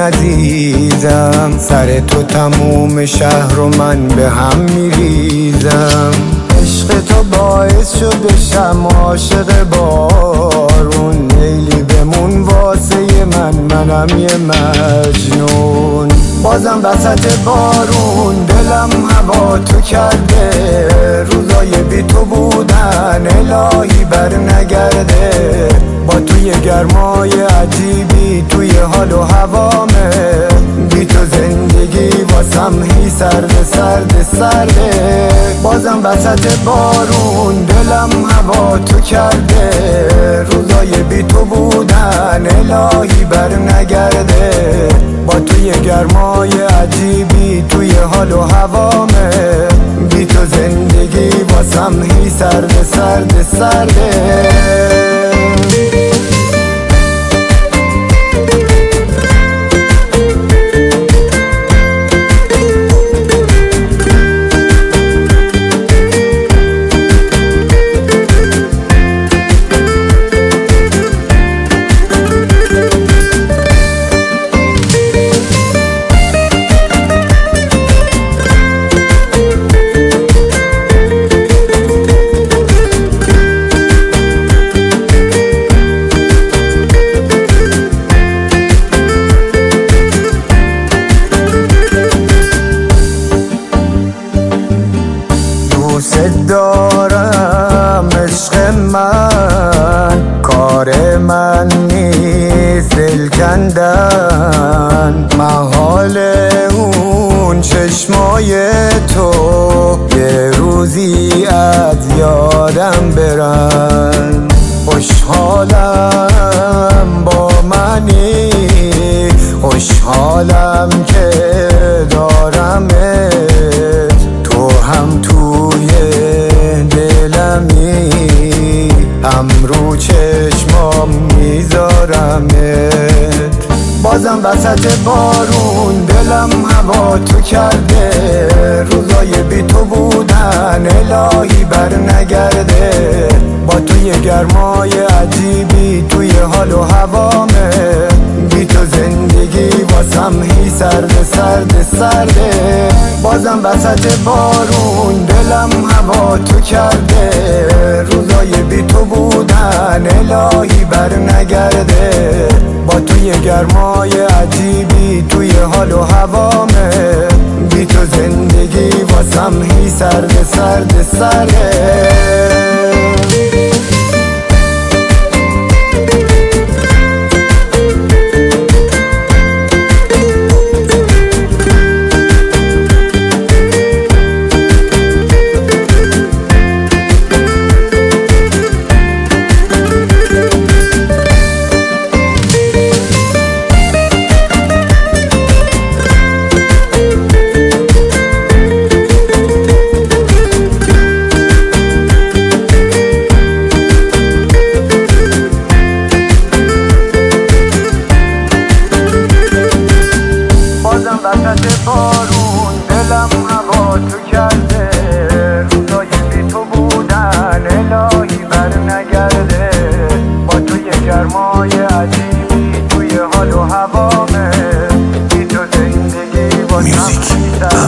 عزیزم، سر تو تموم شهر و من به هم میریزم. عشق تو باعث شد بشم عاشق بارون، لیلی بمون واسه منم یه مجنون. بازم وسط بارون دلم هوا تو کرده، روزای بی تو بودن الهی بر نگرده. با توی گرمای عجیبی توی حال و هوامه، بی تو زندگی واسم هی سرده. بازم وسط بارون دلم هوا تو کرده، روزای بی تو بودن الهی بر نگرده. با توی گرمای عجیبی توی حال و هوامه، بی تو زندگی واسم هی سرده. دارم عشق من، کار من نیست دل کندن. محال اون چشمای تو یه روزی از یادم برن. خوشحالم با منی، خوشحالم که دارمت، تو هم توی دلمی، هم رو چشمام میذارمت. بازم وسط بارون دلم هوا تو کرده، روزای بی تو بودن الهی بر نگرده. با توی گرمای عجیبی توی حال و هوامه، بی تو زندگی واسم هی سرده. بازم وسط بارون دلم هوا تو کرده، روزای بی تو بودن الهی بر نگرده. با توی گرمای عجیبی توی حال و هوامه، بی تو زندگی واسم هی سرده. وسط بارون دلم هوا تو کرده، روزای بی تو بودن الهی بر نگرده. با توی گرمای عجیبی توی حال و هوامه، بی تو زندگی با